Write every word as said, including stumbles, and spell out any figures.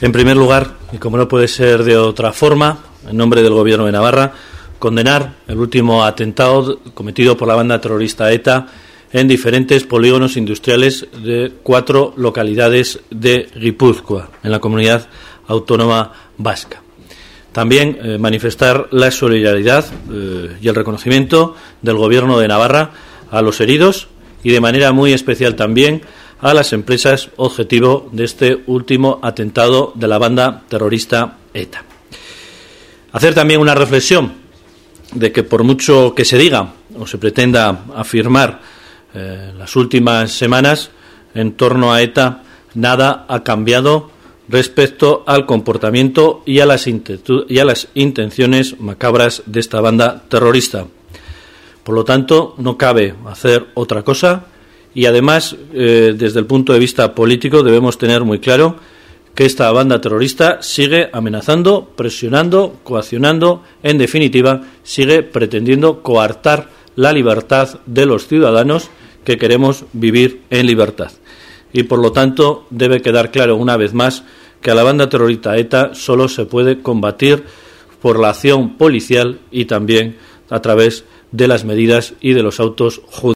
En primer lugar, y como no puede ser de otra forma, en nombre del Gobierno de Navarra, condenar el último atentado cometido por la banda terrorista ETA en diferentes polígonos industriales de cuatro localidades de Guipúzcoa, en la comunidad autónoma vasca. También eh, manifestar la solidaridad eh, y el reconocimiento del Gobierno de Navarra a los heridos y de manera muy especial también a las empresas objetivo de este último atentado de la banda terrorista ETA. Hacer también una reflexión de que por mucho que se diga o se pretenda afirmar eh, en las últimas semanas en torno a ETA, nada ha cambiado respecto al comportamiento y a las, y a las intenciones macabras de esta banda terrorista. Por lo tanto, no cabe hacer otra cosa y, además, eh, desde el punto de vista político, debemos tener muy claro que esta banda terrorista sigue amenazando, presionando, coaccionando, en definitiva, sigue pretendiendo coartar la libertad de los ciudadanos que queremos vivir en libertad. Y, por lo tanto, debe quedar claro una vez más que a la banda terrorista ETA solo se puede combatir por la acción policial y también a través de las medidas y de los autos judiciales.